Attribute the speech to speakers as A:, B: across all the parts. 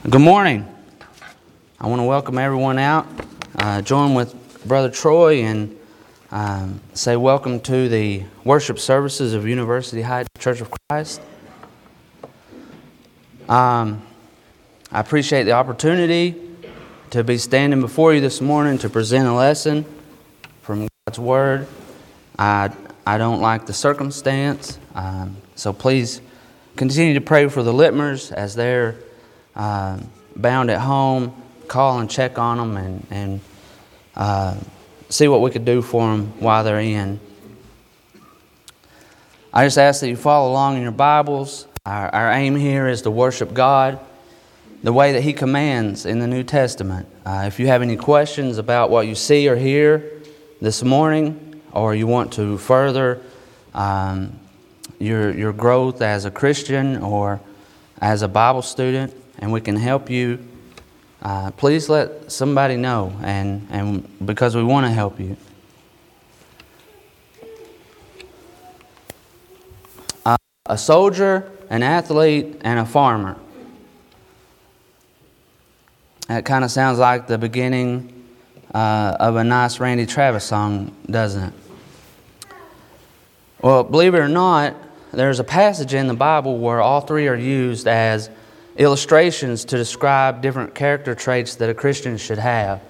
A: Good morning. I want to welcome everyone out. Join with Brother Troy and say welcome to the worship services of University Heights Church of Christ. I appreciate the opportunity to be standing before you this morning to present a lesson from God's Word. I don't like the circumstance, so please continue to pray for the Littmers as they're bound at home. Call and check on them and see what we could do for them while they're in. I just ask that you follow along in your Bibles. Our aim here is to worship God the way that He commands in the New Testament. If you have any questions about what you see or hear this morning, or you want to further your growth as a Christian or as a Bible student, and we can help you, please let somebody know, and because we want to help you. A soldier, an athlete, and a farmer. That kind of sounds like the beginning of a nice Randy Travis song, doesn't it? Well, believe it or not, there's a passage in the Bible where all three are used as illustrations to describe different character traits that a Christian should have.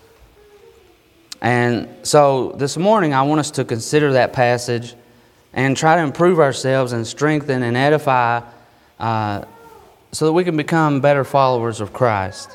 A: And so this morning I want us to consider that passage and try to improve ourselves and strengthen and edify so that we can become better followers of Christ.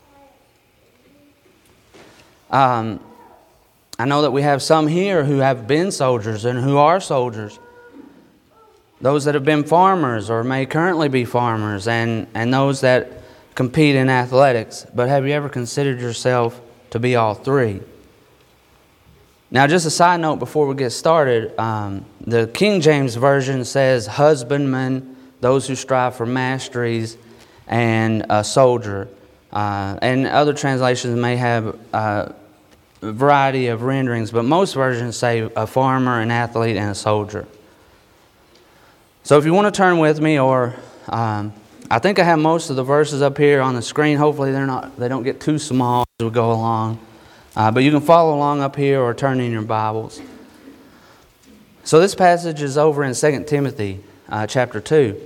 A: I know that we have some here who have been soldiers and who are soldiers. Those that have been farmers or may currently be farmers, and those that compete in athletics. But have you ever considered yourself to be all three? Now, just a side note before we get started, the King James Version says husbandman, those who strive for masteries, and a soldier. And other translations may have a variety of renderings, but most versions say a farmer, an athlete, and a soldier. So if you want to turn with me, or I think I have most of the verses up here on the screen. Hopefully they don't get too small as we go along. But you can follow along up here or turn in your Bibles. So this passage is over in 2 Timothy chapter 2.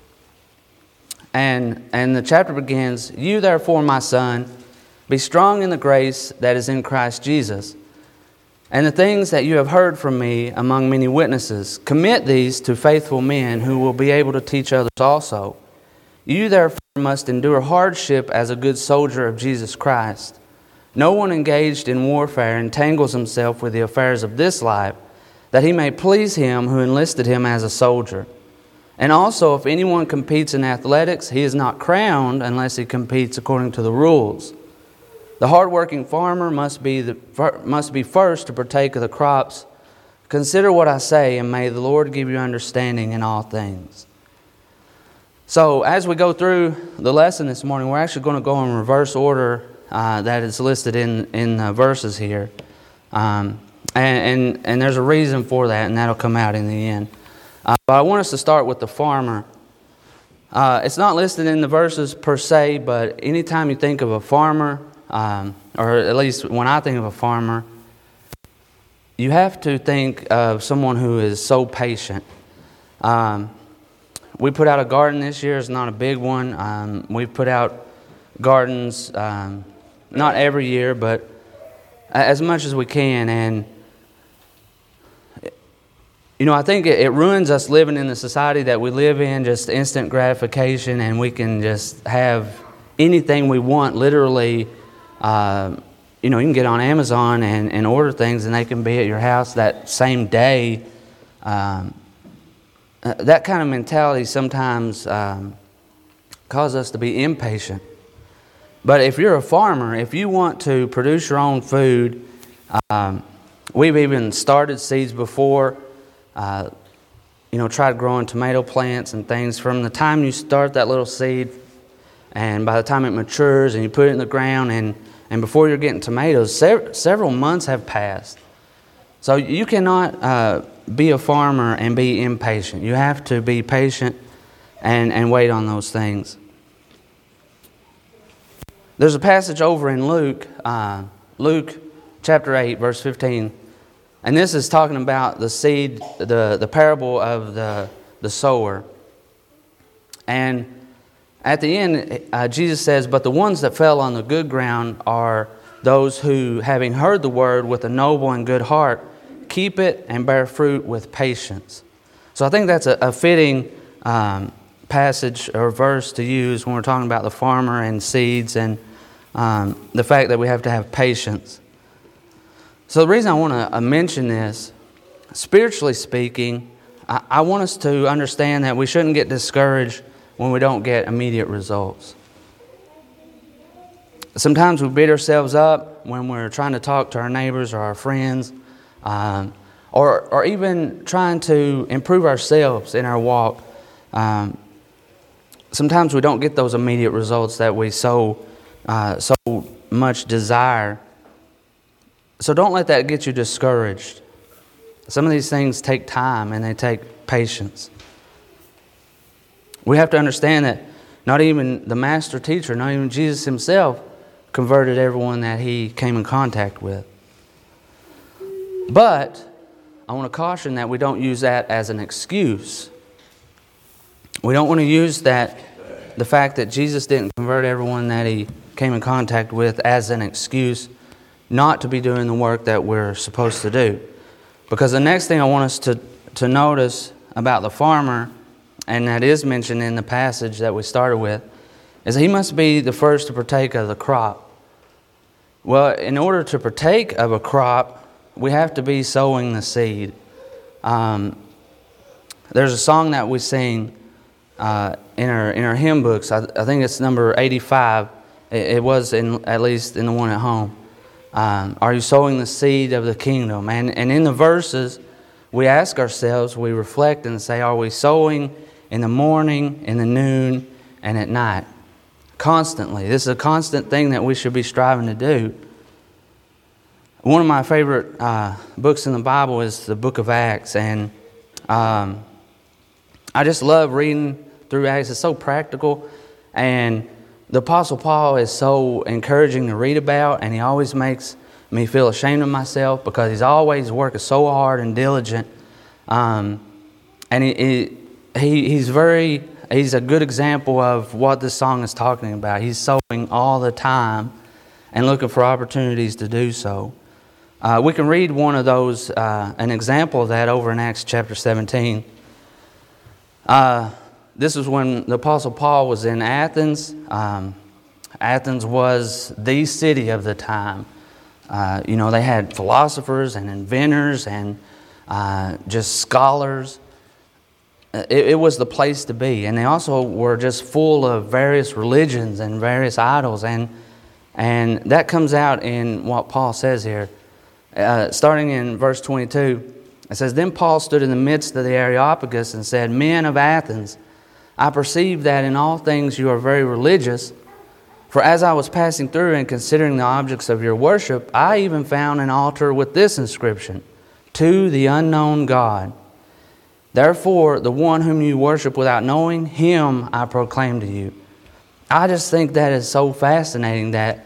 A: And the chapter begins, "You therefore, my son, be strong in the grace that is in Christ Jesus. And the things that you have heard from me among many witnesses, commit these to faithful men who will be able to teach others also. You therefore must endure hardship as a good soldier of Jesus Christ. No one engaged in warfare entangles himself with the affairs of this life, that he may please him who enlisted him as a soldier. And also, if anyone competes in athletics, he is not crowned unless he competes according to the rules. The hard-working farmer must be first to partake of the crops. Consider what I say, and may the Lord give you understanding in all things." So, as we go through the lesson this morning, we're actually going to go in reverse order that is listed in the verses here. And there's a reason for that, and that'll come out in the end. But I want us to start with the farmer. It's not listed in the verses per se, but anytime you think of a farmer, or at least when I think of a farmer, you have to think of someone who is so patient. We put out a garden this year. It's not a big one. We've put out gardens not every year, but as much as we can. And I think it ruins us living in the society that we live in, just instant gratification, and we can just have anything we want, literally. You can get on Amazon and order things, and they can be at your house that same day. That kind of mentality sometimes causes us to be impatient. But if you're a farmer, if you want to produce your own food, we've even started seeds before. Tried growing tomato plants and things. From the time you start that little seed, and by the time it matures and you put it in the ground, and before you're getting tomatoes, several months have passed. So you cannot be a farmer and be impatient. You have to be patient and wait on those things. There's a passage over in Luke, Luke chapter 8, verse 15. And this is talking about the seed, the parable of the sower. And at the end, Jesus says, "But the ones that fell on the good ground are those who, having heard the word with a noble and good heart, keep it and bear fruit with patience." So I think that's a fitting passage or verse to use when we're talking about the farmer and seeds and the fact that we have to have patience. So the reason I want to mention this, spiritually speaking, I want us to understand that we shouldn't get discouraged when we don't get immediate results. Sometimes we beat ourselves up when we're trying to talk to our neighbors or our friends, or even trying to improve ourselves in our walk. Sometimes we don't get those immediate results that we so much desire. So don't let that get you discouraged. Some of these things take time and they take patience. We have to understand that not even the master teacher, not even Jesus himself, converted everyone that he came in contact with. But I want to caution that we don't use that as an excuse. We don't want to use the fact that Jesus didn't convert everyone that he came in contact with as an excuse not to be doing the work that we're supposed to do. Because the next thing I want us to notice about the farmer, and that is mentioned in the passage that we started with, is he must be the first to partake of the crop. Well, in order to partake of a crop, we have to be sowing the seed. There's a song that we sing in our hymn books. I think it's number 85. It was at least in the one at home. Are you sowing the seed of the kingdom? And in the verses, we ask ourselves, we reflect and say, are we sowing in the morning, in the noon, and at night? Constantly. This is a constant thing that we should be striving to do. One of my favorite books in the Bible is the book of Acts. And I just love reading through Acts. It's so practical. And the Apostle Paul is so encouraging to read about, and he always makes me feel ashamed of myself because he's always working so hard and diligent. And he's a good example of what this song is talking about. He's sowing all the time and looking for opportunities to do so. We can read one of those, an example of that over in Acts chapter 17. This is when the Apostle Paul was in Athens. Athens was the city of the time. They had philosophers and inventors and just scholars. It was the place to be. And they also were just full of various religions and various idols. And that comes out in what Paul says here. Starting in verse 22, it says, "Then Paul stood in the midst of the Areopagus and said, 'Men of Athens, I perceive that in all things you are very religious. For as I was passing through and considering the objects of your worship, I even found an altar with this inscription, To the unknown God. Therefore, the one whom you worship without knowing, him I proclaim to you.'" I just think that is so fascinating that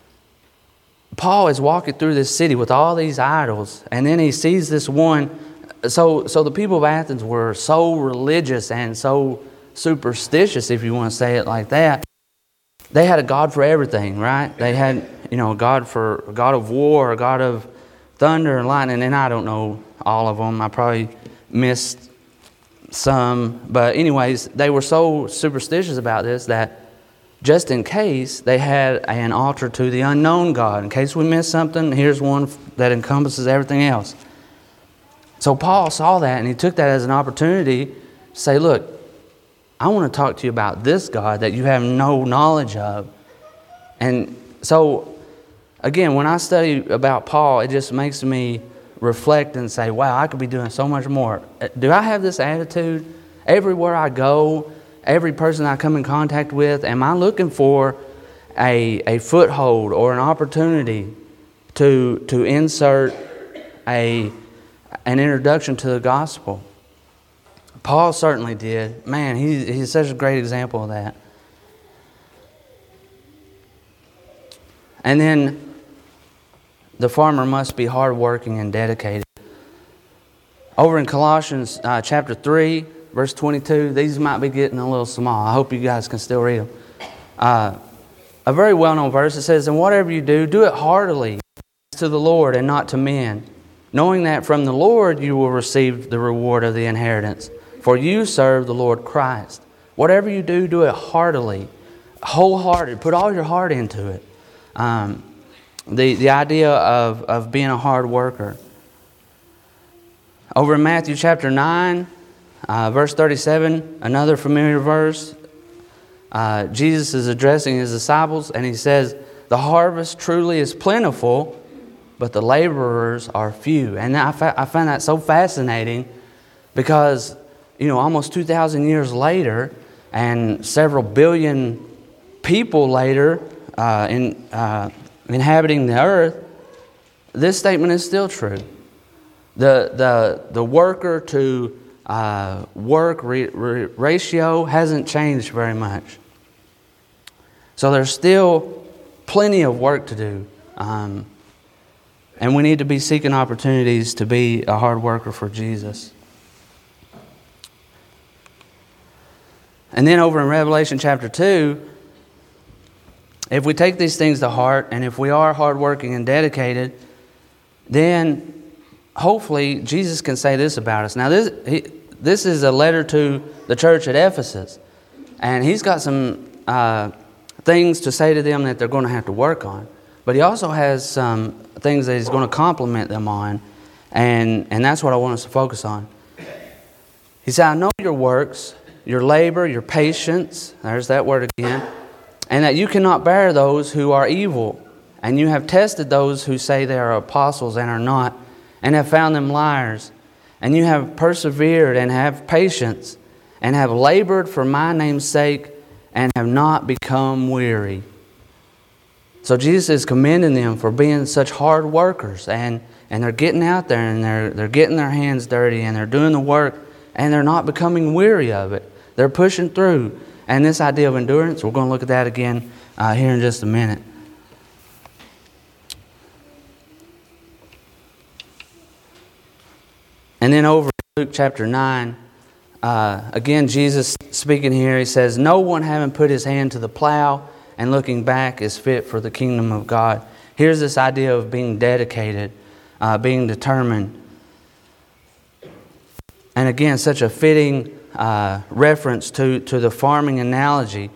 A: Paul is walking through this city with all these idols, and then he sees this one. So the people of Athens were so religious and so superstitious, if you want to say it like that. They had a god for everything, right? They had, a god of war, a god of thunder and lightning, and I don't know all of them. I probably missed some, but anyways, they were so superstitious about this that just in case, they had an altar to the unknown God. In case we miss something, here's one that encompasses everything else. So Paul saw that, and he took that as an opportunity to say, look, I want to talk to you about this God that you have no knowledge of. And so, again, when I study about Paul, it just makes me reflect and say, wow, I could be doing so much more. Do I have this attitude? Everywhere I go, every person I come in contact with, am I looking for a foothold or an opportunity to insert an introduction to the gospel? Paul certainly did. Man, he's such a great example of that. And then the farmer must be hardworking and dedicated. Over in Colossians chapter 3, verse 22, these might be getting a little small. I hope you guys can still read them. A very well-known verse. It says, "And whatever you do, do it heartily to the Lord and not to men, knowing that from the Lord you will receive the reward of the inheritance. For you serve the Lord Christ." Whatever you do, do it heartily, wholehearted. Put all your heart into it. The idea of being a hard worker. Over in Matthew chapter 9, verse 37, another familiar verse, Jesus is addressing His disciples, and He says, "The harvest truly is plentiful, but the laborers are few." And I find that so fascinating because, almost 2,000 years later and several billion people later inhabiting the earth, this statement is still true. The worker to work ratio hasn't changed very much. So there's still plenty of work to do. And we need to be seeking opportunities to be a hard worker for Jesus. And then over in Revelation chapter 2, if we take these things to heart, and if we are hardworking and dedicated, then hopefully Jesus can say this about us. Now this is a letter to the church at Ephesus, and he's got some things to say to them that they're going to have to work on. But he also has some things that he's going to compliment them on, and that's what I want us to focus on. He said, "I know your works, your labor, your patience," there's that word again, "and that you cannot bear those who are evil. And you have tested those who say they are apostles and are not, and have found them liars. And you have persevered and have patience, and have labored for my name's sake, and have not become weary." So Jesus is commending them for being such hard workers, and they're getting out there, and they're getting their hands dirty, and they're doing the work, and they're not becoming weary of it. They're pushing through. And this idea of endurance, we're going to look at that again here in just a minute. And then over in Luke chapter 9, again, Jesus speaking here, He says, "No one having put his hand to the plow and looking back is fit for the kingdom of God." Here's this idea of being dedicated, being determined. And again, such a fitting reference to the farming analogy.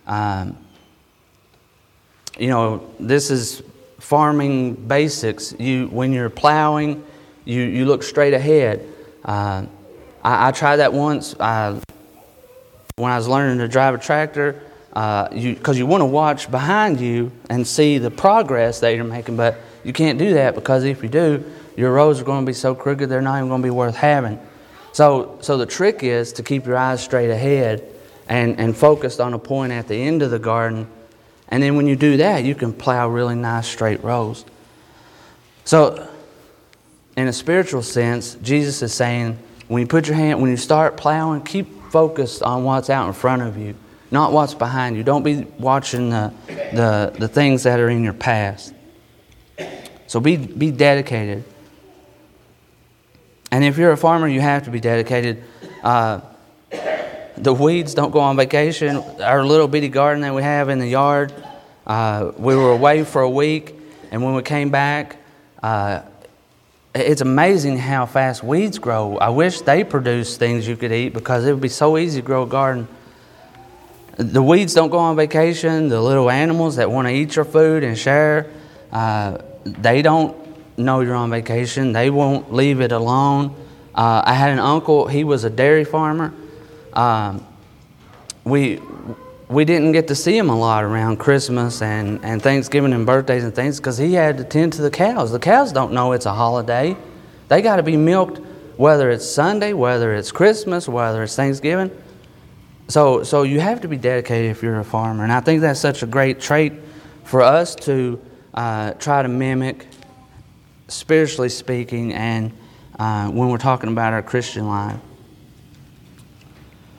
A: This is farming basics. When you're plowing, you look straight ahead. I tried that once when I was learning to drive a tractor, because you want to watch behind you and see the progress that you're making, but you can't do that because if you do, your roads are going to be so crooked they're not even going to be worth having. So the trick is to keep your eyes straight ahead and focused on a point at the end of the garden. And then when you do that, you can plow really nice straight rows. So in a spiritual sense, Jesus is saying, when you start plowing, keep focused on what's out in front of you, not what's behind you. Don't be watching the things that are in your past. So be dedicated. And if you're a farmer, you have to be dedicated. The weeds don't go on vacation. Our little bitty garden that we have in the yard, we were away for a week, and when we came back, it's amazing how fast weeds grow. I wish they produced things you could eat because it would be so easy to grow a garden. The weeds don't go on vacation. The little animals that want to eat your food and share, they don't know you're on vacation. They won't leave it alone. I had an uncle, he was a dairy farmer. We didn't get to see him a lot around Christmas and Thanksgiving and birthdays and things because he had to tend to the cows. The cows don't know it's a holiday. They got to be milked whether it's Sunday, whether it's Christmas, whether it's Thanksgiving. So you have to be dedicated if you're a farmer. And I think that's such a great trait for us to try to mimic, spiritually speaking, and when we're talking about our Christian life.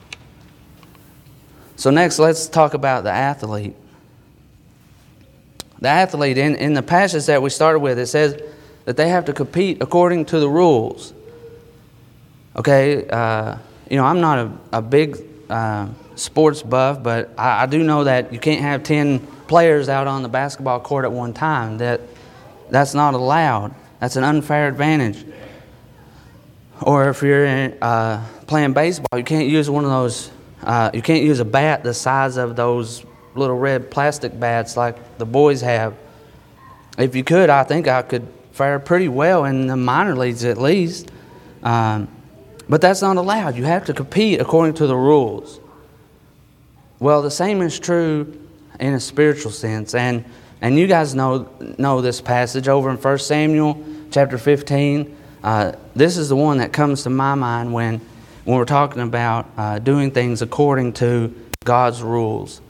A: So next, let's talk about the athlete. The athlete, in the passage that we started with, it says that they have to compete according to the rules. Okay, I'm not a big sports buff, but I do know that you can't have 10 players out on the basketball court at one time. That's not allowed. That's an unfair advantage. Or if you're playing baseball, you can't use one of those. You can't use a bat the size of those little red plastic bats like the boys have. If you could, I think I could fare pretty well in the minor leagues at least. But that's not allowed. You have to compete according to the rules. Well, the same is true in a spiritual sense. And you guys know this passage over in 1 Samuel chapter 15. This is the one that comes to my mind when we're talking about doing things according to God's rules.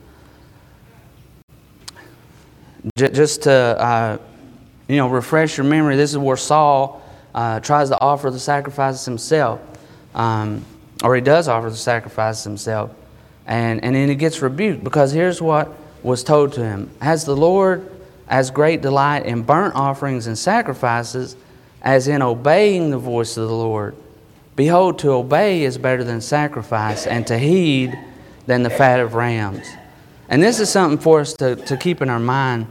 A: Just to refresh your memory, this is where Saul tries to offer the sacrifices himself, or he does offer the sacrifices himself, and then he gets rebuked because here's what was told to him: "Has the Lord as great delight in burnt offerings and sacrifices as in obeying the voice of the Lord? Behold, to obey is better than sacrifice, and to heed than the fat of rams." And this is something for us to keep in our mind,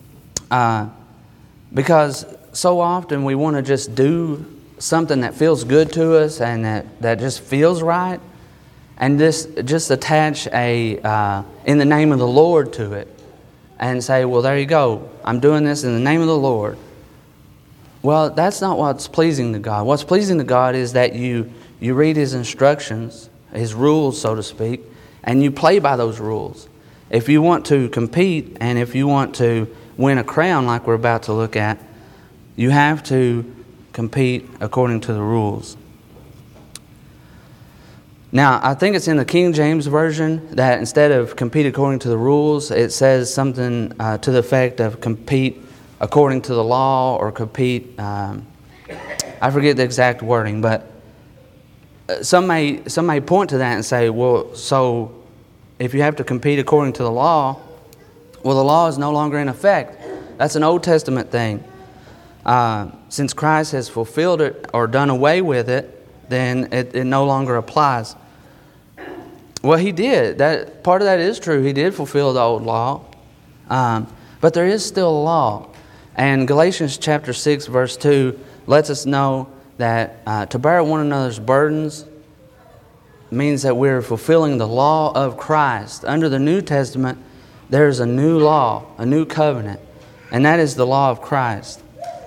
A: because so often we want to just do something that feels good to us and that just feels right, and just attach a "in the name of the Lord" to it and say, well, there you go, I'm doing this in the name of the Lord. Well, that's not what's pleasing to God. What's pleasing to God is that you read His instructions, His rules, so to speak, and you play by those rules. If you want to compete and if you want to win a crown like we're about to look at, you have to compete according to the rules. Now, I think it's in the King James Version that instead of compete according to the rules, it says something to the effect of compete according to the law, or compete, I forget the exact wording, but some may point to that and say, well, so if you have to compete according to the law, well, the law is no longer in effect. That's an Old Testament thing. Since Christ has fulfilled it or done away with it, then it no longer applies. Well, He did. That part of that is true. He did fulfill the old law. But there is still a law. And Galatians chapter 6, verse 2 lets us know that to bear one another's burdens means that we're fulfilling the law of Christ. Under the New Testament, there's a new law, a new covenant, and that is the law of Christ.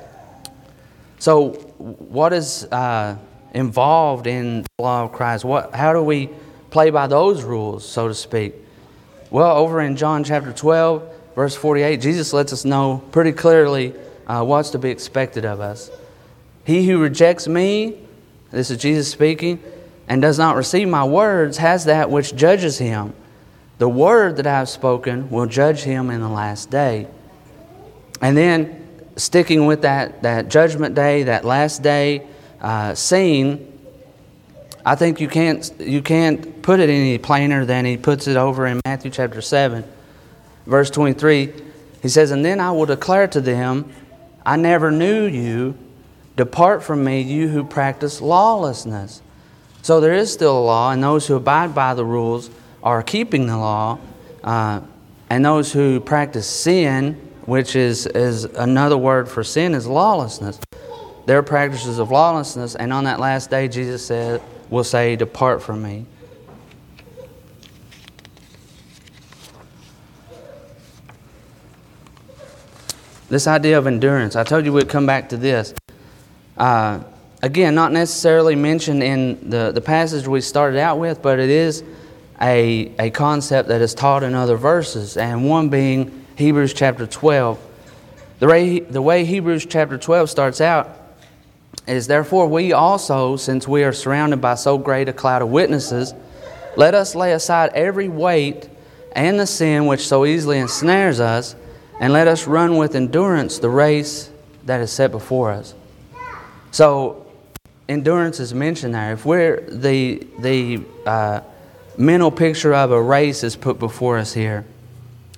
A: So what is involved in the law of Christ? How do we play by those rules, so to speak? Well, over in John chapter 12, verse 48, Jesus lets us know pretty clearly what's to be expected of us. "He who rejects me," this is Jesus speaking, "and does not receive my words has that which judges him. The word that I have spoken will judge him in the last day." And then, sticking with that judgment day, that last day scene, I think you can't put it any plainer than He puts it over in Matthew chapter 7, verse 23. He says, "And then I will declare to them, I never knew you. Depart from me, you who practice lawlessness." So there is still a law, and those who abide by the rules are keeping the law. And those who practice sin, which is another word for sin, is lawlessness. They're practices of lawlessness, and on that last day, Jesus will say, "Depart from me." This idea of endurance, I told you we'd come back to this. Again, not necessarily mentioned in the passage we started out with, but it is a concept that is taught in other verses, and one being Hebrews chapter 12. The way Hebrews chapter 12 starts out is, "Therefore we also, since we are surrounded by so great a cloud of witnesses, let us lay aside every weight and the sin which so easily ensnares us, and let us run with endurance the race that is set before us." So endurance is mentioned there. If we're the mental picture of a race is put before us here,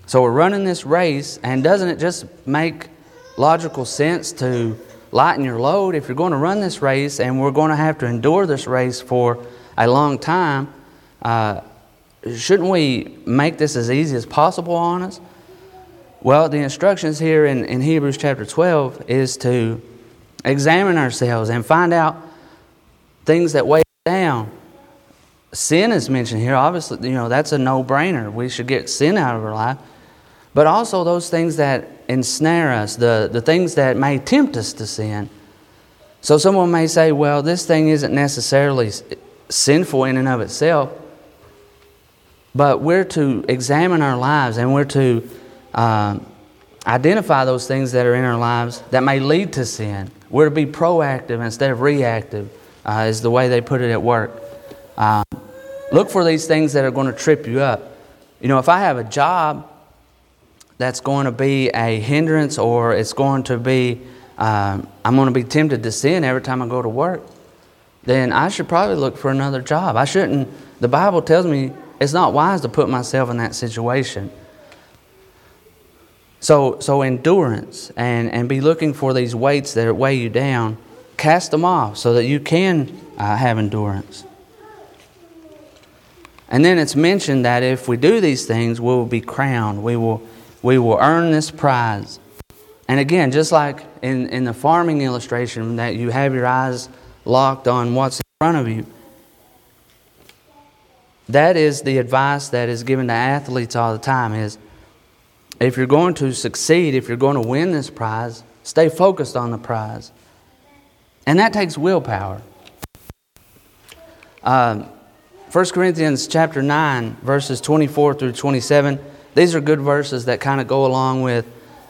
A: So we're running this race, and doesn't it just make logical sense to lighten your load? If you're going to run this race and we're going to have to endure this race for a long time, shouldn't we make this as easy as possible on us? Well, the instructions here in Hebrews chapter 12 is to examine ourselves and find out things that weigh us down. Sin is mentioned here. Obviously, that's a no-brainer. We should get sin out of our life. But also those things that ensnare us, the things that may tempt us to sin. So someone may say, well, this thing isn't necessarily sinful in and of itself, but we're to examine our lives, and we're to identify those things that are in our lives that may lead to sin. We're to be proactive instead of reactive, is the way they put it at work. Look for these things that are going to trip you up. If I have a job that's going to be a hindrance, or it's going to be, I'm going to be tempted to sin every time I go to work, then I should probably look for another job. I shouldn't. The Bible tells me it's not wise to put myself in that situation. So endurance, and be looking for these weights that weigh you down. Cast them off so that you can have endurance. And then it's mentioned that if we do these things, we will be crowned. We will earn this prize. And again, just like in the farming illustration, that you have your eyes locked on what's in front of you, that is the advice that is given to athletes all the time, is if you're going to succeed, if you're going to win this prize, stay focused on the prize. And that takes willpower. 1 Corinthians chapter 9, verses 24 through 27, these are good verses that kind of go along with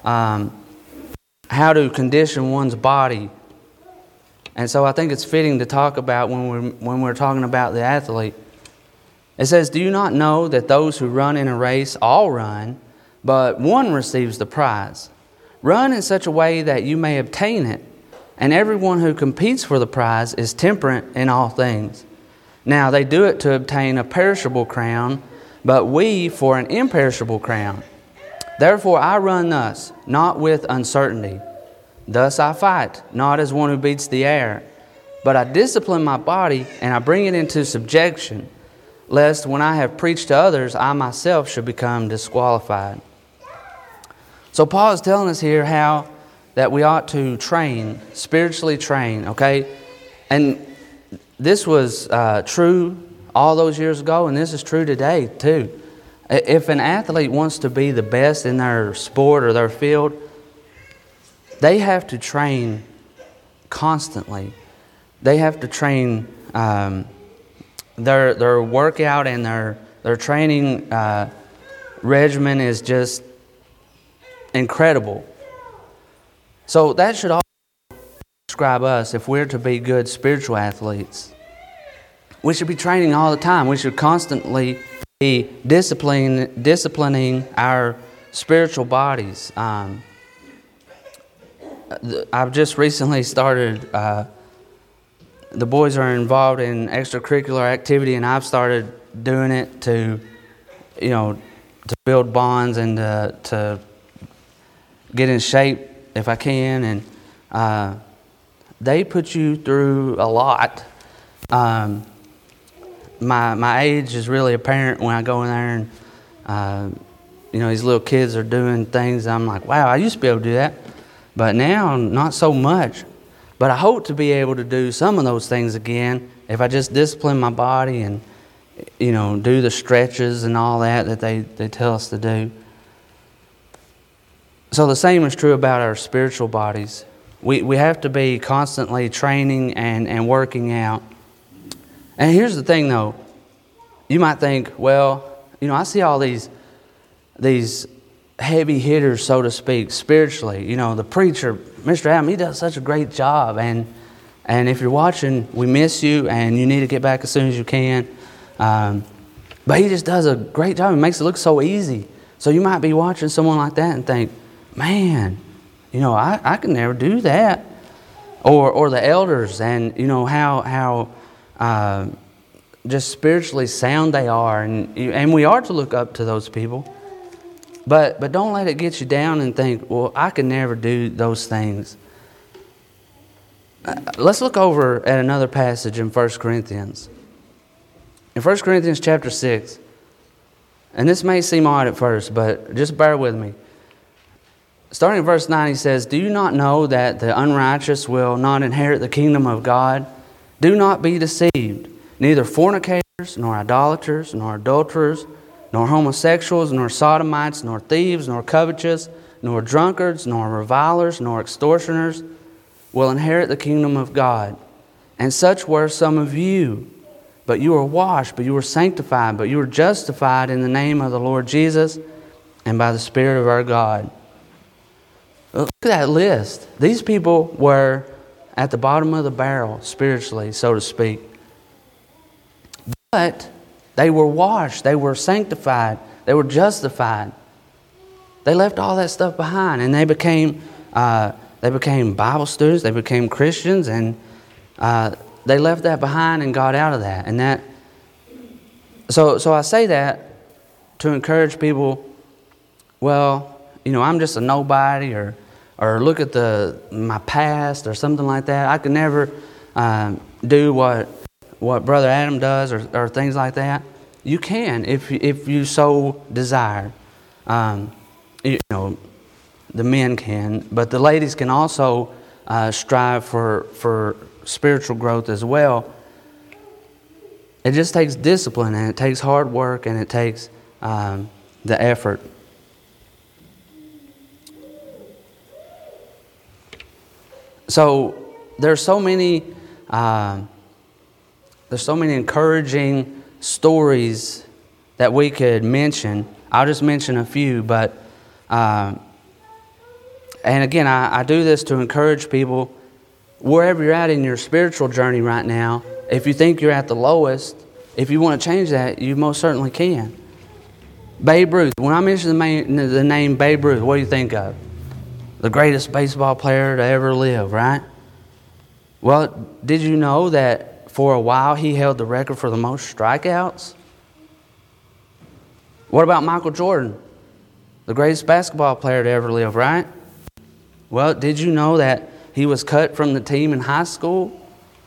A: how to condition one's body. And so I think it's fitting to talk about when we're talking about the athlete. It says, "Do you not know that those who run in a race all run, but one receives the prize? Run in such a way that you may obtain it. And everyone who competes for the prize is temperate in all things. Now they do it to obtain a perishable crown, but we for an imperishable crown. Therefore I run thus, not with uncertainty. Thus I fight, not as one who beats the air, but I discipline my body, and I bring it into subjection, lest when I have preached to others, I myself should become disqualified." So Paul is telling us here how that we ought to train, spiritually train, okay? And this was true all those years ago, and this is true today too. If an athlete wants to be the best in their sport or their field, they have to train constantly. They have to train their workout, and their training regimen is just incredible. So that should also describe us if we're to be good spiritual athletes. We should be training all the time. We should constantly be disciplining our spiritual bodies. I've just recently started, the boys are involved in extracurricular activity, and I've started doing it to build bonds and to get in shape if I can. And they put you through a lot. My age is really apparent when I go in there and these little kids are doing things. I'm like, wow, I used to be able to do that, but now not so much. But I hope to be able to do some of those things again if I just discipline my body and do the stretches and all that they tell us to do. So the same is true about our spiritual bodies. We have to be constantly training and working out. And here's the thing, though. You might think, well, I see all these heavy hitters, so to speak, spiritually. The preacher, Mr. Adam, he does such a great job. And if you're watching, we miss you, and you need to get back as soon as you can. But he just does a great job. He makes it look so easy. So you might be watching someone like that and think, man, I can never do that. Or the elders, and how just spiritually sound they are, and we are to look up to those people. But don't let it get you down and think, well, I could never do those things. Let's look over at another passage in 1 Corinthians. In 1 Corinthians chapter 6, and this may seem odd at first, but just bear with me. Starting in verse 9, he says, "Do you not know that the unrighteous will not inherit the kingdom of God? Do not be deceived. Neither fornicators, nor idolaters, nor adulterers, nor homosexuals, nor sodomites, nor thieves, nor covetous, nor drunkards, nor revilers, nor extortioners will inherit the kingdom of God. And such were some of you. But you were washed, but you were sanctified, but you were justified in the name of the Lord Jesus and by the Spirit of our God." Look at that list. These people were at the bottom of the barrel, spiritually, so to speak. But they were washed, they were sanctified, they were justified. They left all that stuff behind, and they became Bible students, they became Christians, and they left that behind and got out of that. And that. So I say that to encourage people. Well, I'm just a nobody, or look at my past or something like that. I could never do what Brother Adam does or things like that. You can if you so desire. The men can, but the ladies can also strive for spiritual growth as well. It just takes discipline, and it takes hard work, and it takes the effort. So there's so many encouraging stories that we could mention. I'll just mention a few, but and again, I do this to encourage people wherever you're at in your spiritual journey right now. If you think you're at the lowest, if you want to change that, you most certainly can. Babe Ruth. When I mention the name Babe Ruth, what do you think of? The greatest baseball player to ever live, right? Well, did you know that for a while he held the record for the most strikeouts? What about Michael Jordan? The greatest basketball player to ever live, right? Well, did you know that he was cut from the team in high school?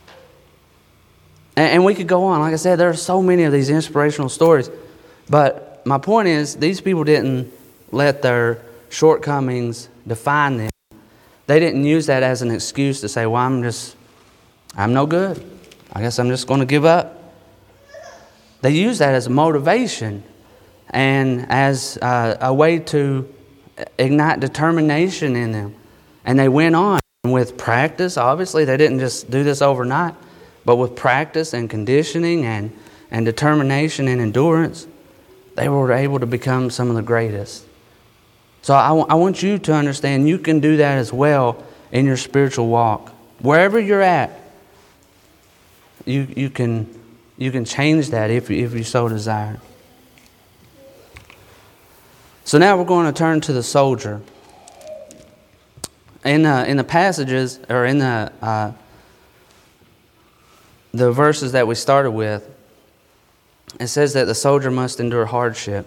A: And we could go on. Like I said, there are so many of these inspirational stories. But my point is, these people didn't let their shortcomings define them. They didn't use that as an excuse to say, well, I'm no good. I guess I'm just going to give up. They used that as a motivation and as a way to ignite determination in them. And they went on with practice. Obviously, they didn't just do this overnight, but with practice and conditioning and determination and endurance, they were able to become some of the greatest. So I want you to understand you can do that as well in your spiritual walk. Wherever you're at, you can change that if you so desire. So now we're going to turn to the soldier. In the passages, or in the verses that we started with, it says that the soldier must endure hardship.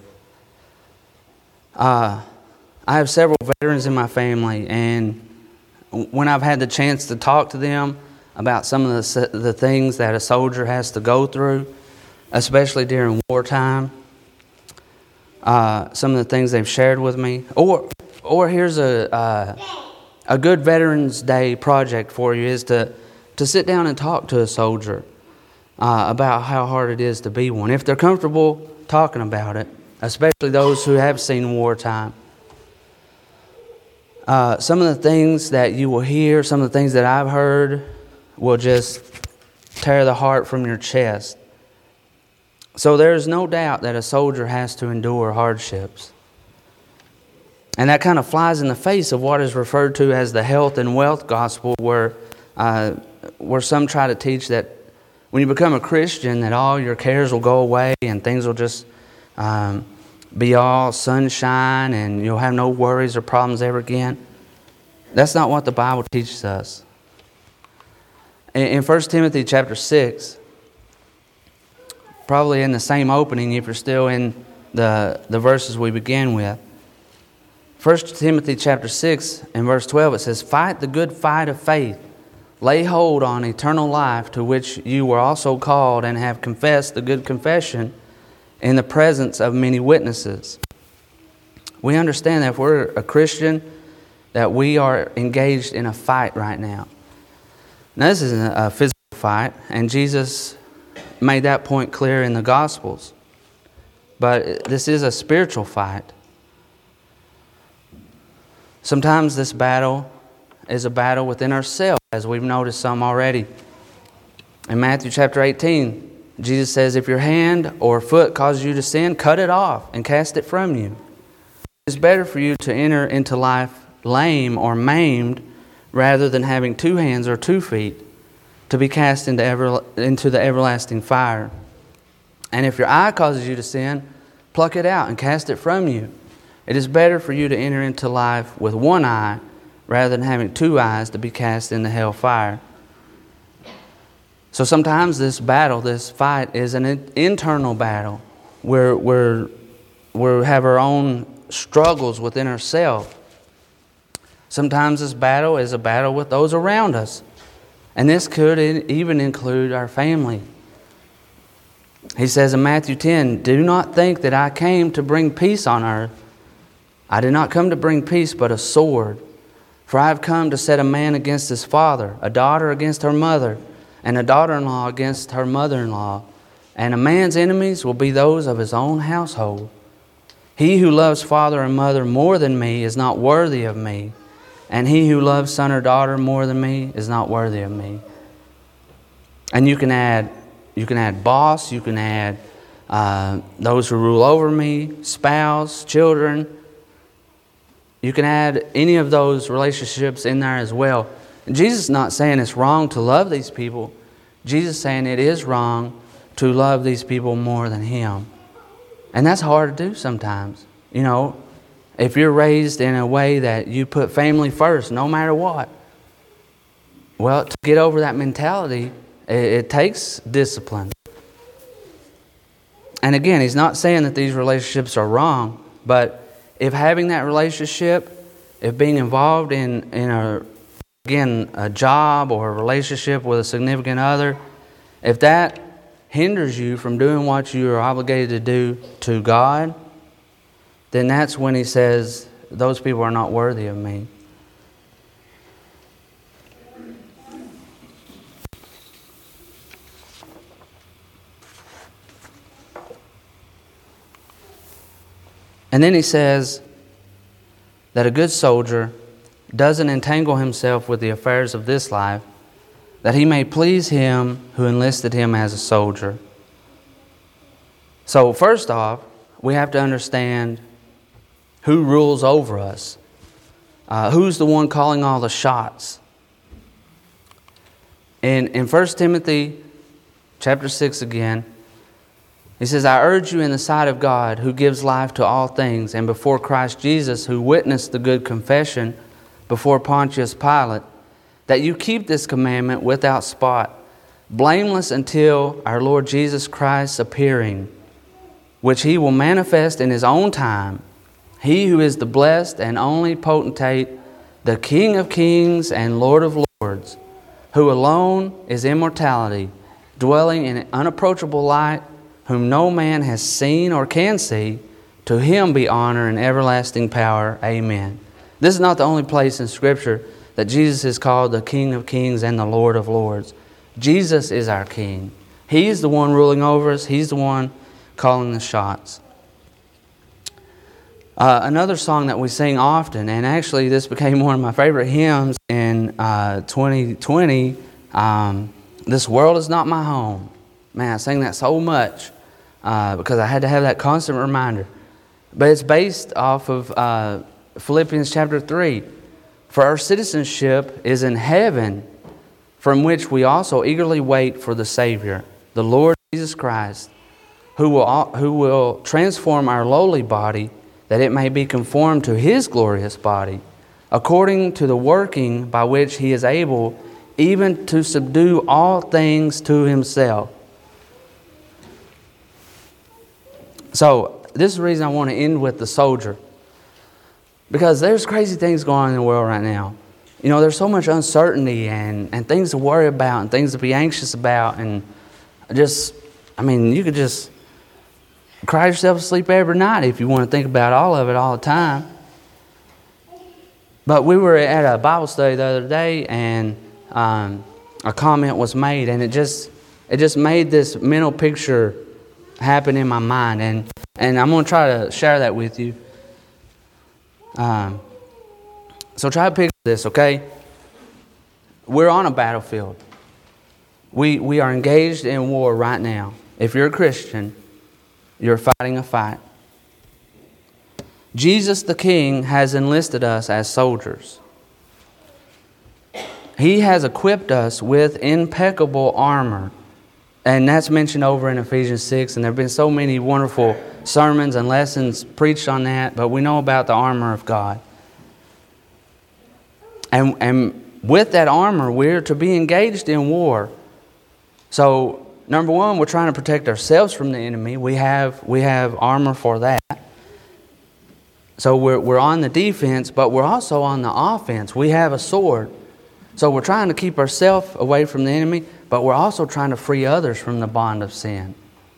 A: I have several veterans in my family, and when I've had the chance to talk to them about some of the things that a soldier has to go through, especially during wartime, some of the things they've shared with me, or here's a good Veterans Day project for you is to sit down and talk to a soldier about how hard it is to be one, if they're comfortable talking about it, especially those who have seen wartime. Some of the things that you will hear, some of the things that I've heard will just tear the heart from your chest. So there is no doubt that a soldier has to endure hardships. And that kind of flies in the face of what is referred to as the health and wealth gospel, where some try to teach that when you become a Christian, that all your cares will go away and things will just be all sunshine and you'll have no worries or problems ever again. That's not what the Bible teaches us. In 1 Timothy chapter 6, probably in the same opening if you're still in the verses we began with, 1 Timothy chapter 6 and verse 12, it says, "Fight the good fight of faith. Lay hold on eternal life, to which you were also called, and have confessed the good confession in the presence of many witnesses." We understand that if we're a Christian, that we are engaged in a fight right now. Now, this isn't a physical fight, and Jesus made that point clear in the Gospels. But this is a spiritual fight. Sometimes this battle is a battle within ourselves, as we've noticed some already. In Matthew chapter 18, Jesus says, "If your hand or foot causes you to sin, cut it off and cast it from you. It's better for you to enter into life lame or maimed rather than having 2 hands or 2 feet to be cast into the everlasting fire. And if your eye causes you to sin, pluck it out and cast it from you. It is better for you to enter into life with 1 eye rather than having 2 eyes to be cast into hell fire." So sometimes this battle, this fight, is an internal battle where we have our own struggles within ourselves. Sometimes this battle is a battle with those around us. And this could even include our family. He says in Matthew 10, "Do not think that I came to bring peace on earth. I did not come to bring peace, but a sword. For I have come to set a man against his father, a daughter against her mother, and a daughter-in-law against her mother-in-law. And a man's enemies will be those of his own household. He who loves father and mother more than me is not worthy of me. And he who loves son or daughter more than me is not worthy of me." And you can add boss, you can add those who rule over me, spouse, children. You can add any of those relationships in there as well. And Jesus is not saying it's wrong to love these people. Jesus is saying it is wrong to love these people more than Him. And that's hard to do sometimes. You know, if you're raised in a way that you put family first, no matter what. Well, to get over that mentality, it takes discipline. And again, He's not saying that these relationships are wrong, but if having that relationship, if being involved in a job or a relationship with a significant other, if that hinders you from doing what you are obligated to do to God, then that's when He says, those people are not worthy of me. And then He says that a good soldier doesn't entangle himself with the affairs of this life, that he may please Him who enlisted him as a soldier. So first off, we have to understand who rules over us. Who's the one calling all the shots? In 1 Timothy chapter 6 again, he says, "I urge you in the sight of God, who gives life to all things, and before Christ Jesus, who witnessed the good confession before Pontius Pilate, that you keep this commandment without spot, blameless until our Lord Jesus Christ's appearing, which He will manifest in His own time. He who is the blessed and only potentate, the King of kings and Lord of lords, who alone is immortality, dwelling in unapproachable light, whom no man has seen or can see, to Him be honor and everlasting power. Amen." This is not the only place in Scripture that Jesus is called the King of kings and the Lord of lords. Jesus is our King. He's the one ruling over us. He's the one calling the shots. Another song that we sing often, and actually this became one of my favorite hymns in 2020, "This World Is Not My Home." Man, I sang that so much because I had to have that constant reminder. But it's based off of Philippians chapter 3. "For our citizenship is in heaven, from which we also eagerly wait for the Savior, the Lord Jesus Christ, who will transform our lowly body, that it may be conformed to His glorious body, according to the working by which He is able even to subdue all things to Himself." So, this is the reason I want to end with the soldier. Because there's crazy things going on in the world right now. You know, there's so much uncertainty and things to worry about and things to be anxious about. And you could just cry yourself to sleep every night if you want to think about all of it all the time. But we were at a Bible study the other day, and a comment was made, and it just made this mental picture happen in my mind. And I'm going to try to share that with you. So try to picture this, okay? We're on a battlefield. We are engaged in war right now. If you're a Christian, you're fighting a fight. Jesus the King has enlisted us as soldiers. He has equipped us with impeccable armor. And that's mentioned over in Ephesians 6. And there have been so many wonderful sermons and lessons preached on that. But we know about the armor of God. And with that armor, we're to be engaged in war. So, number one, we're trying to protect ourselves from the enemy. We have armor for that. So we're on the defense, but we're also on the offense. We have a sword. So we're trying to keep ourselves away from the enemy, but we're also trying to free others from the bond of sin.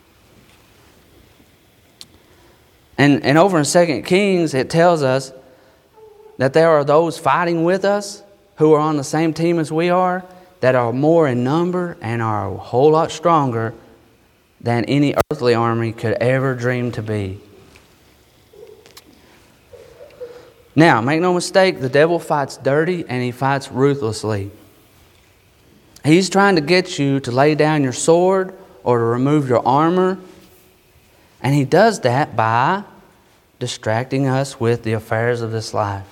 A: And over in 2 Kings, it tells us that there are those fighting with us who are on the same team as we are, that are more in number and are a whole lot stronger than any earthly army could ever dream to be. Now, make no mistake, the devil fights dirty and he fights ruthlessly. He's trying to get you to lay down your sword or to remove your armor. And he does that by distracting us with the affairs of this life.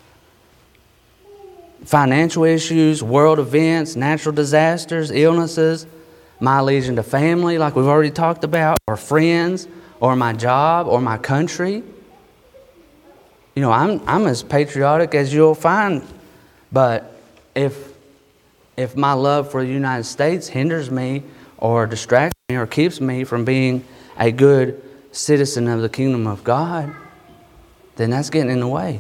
A: Financial issues, world events, natural disasters, illnesses, my allegiance to family, like we've already talked about, or friends, or my job, or my country. You know, I'm as patriotic as you'll find, but if my love for the United States hinders me or distracts me or keeps me from being a good citizen of the kingdom of God, then that's getting in the way.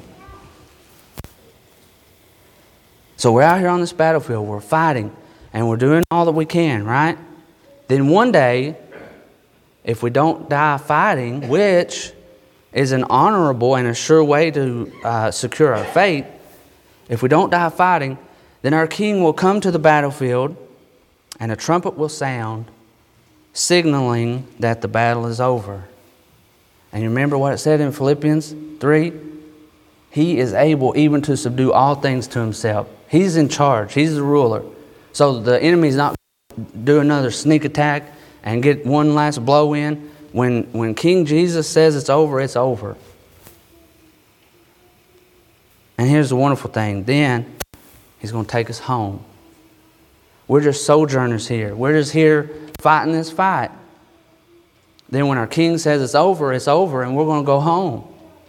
A: So we're out here on this battlefield, we're fighting, and we're doing all that we can, right? Then one day, if we don't die fighting, which is an honorable and a sure way to secure our fate, if we don't die fighting, then our King will come to the battlefield and a trumpet will sound, signaling that the battle is over. And you remember what it said in Philippians 3? He is able even to subdue all things to himself. He's in charge. He's the ruler. So the enemy's not going to do another sneak attack and get one last blow in. When King Jesus says it's over, it's over. And here's the wonderful thing. Then he's going to take us home. We're just sojourners here. We're just here fighting this fight. Then when our King says it's over, and we're going to go home.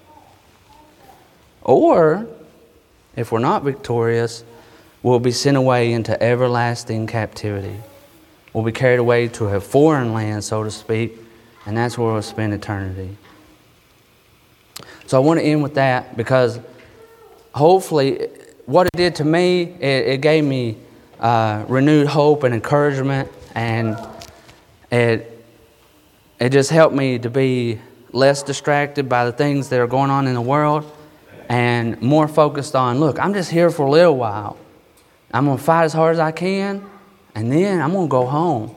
A: Or, if we're not victorious, we'll be sent away into everlasting captivity. We'll be carried away to a foreign land, so to speak, and that's where we'll spend eternity. So I want to end with that because hopefully what it did to me, it gave me renewed hope and encouragement, and it just helped me to be less distracted by the things that are going on in the world and more focused on, look, I'm just here for a little while. I'm going to fight as hard as I can, and then I'm going to go home.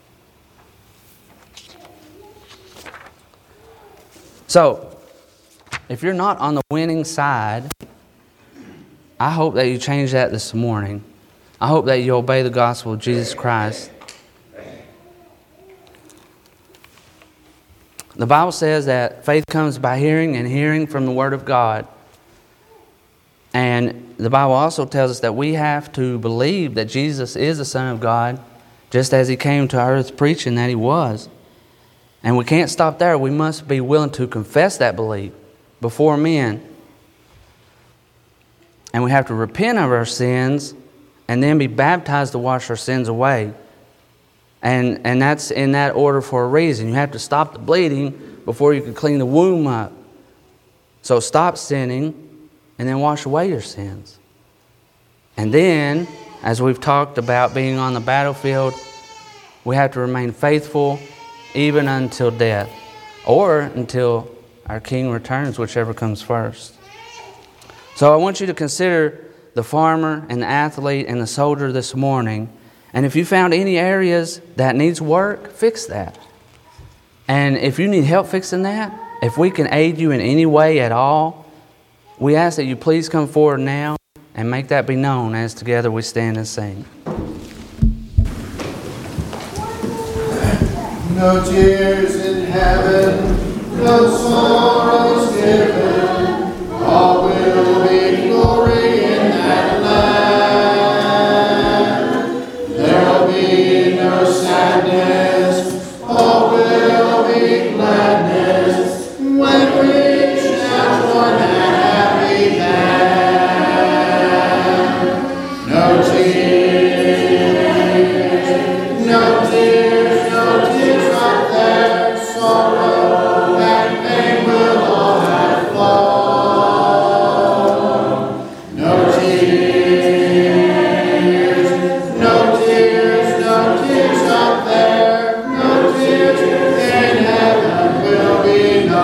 A: So, if you're not on the winning side, I hope that you change that this morning. I hope that you obey the gospel of Jesus Christ. The Bible says that faith comes by hearing, and hearing from the Word of God. And the Bible also tells us that we have to believe that Jesus is the Son of God, just as He came to earth preaching that He was. And we can't stop there. We must be willing to confess that belief before men. And we have to repent of our sins and then be baptized to wash our sins away. And that's in that order for a reason. You have to stop the bleeding before you can clean the womb up. So stop sinning, and then wash away your sins. And then, as we've talked about being on the battlefield, we have to remain faithful even until death, or until our King returns, whichever comes first. So I want you to consider the farmer and the athlete and the soldier this morning. And if you found any areas that needs work, fix that. And if you need help fixing that, if we can aid you in any way at all, we ask that you please come forward now and make that be known as together we stand and sing.
B: No tears in heaven, no sorrows given, all will be glory in that land. There'll be no sadness, all will be gladness, when we shall join that happy band. No tears, no tears, no tears up there, sorrow and pain will all have flown. No tears, no tears, no tears up there, no tears in heaven will be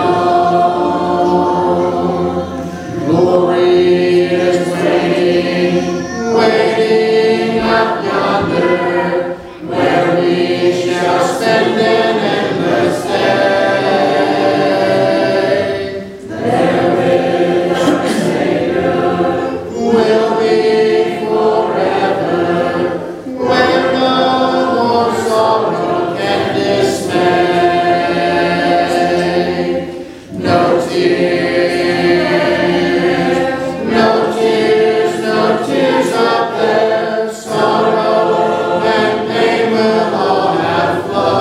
B: known. Glory is waiting, waiting up yonder, where we shall spend an endless day. There is a Savior, will be forever, where no more sorrow can dismay. No tears, no tears, no tears up there, sorrow and pain will all have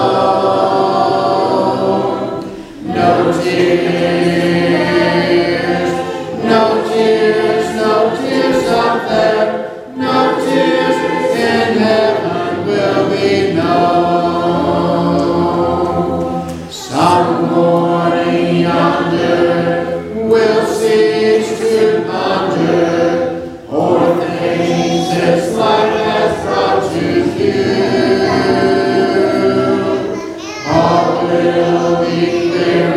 B: flown. No tears, no tears, no tears up there, no tears in heaven will be known. Some morning yonder will cease to ponder o'er things this life has brought to view. All will be clear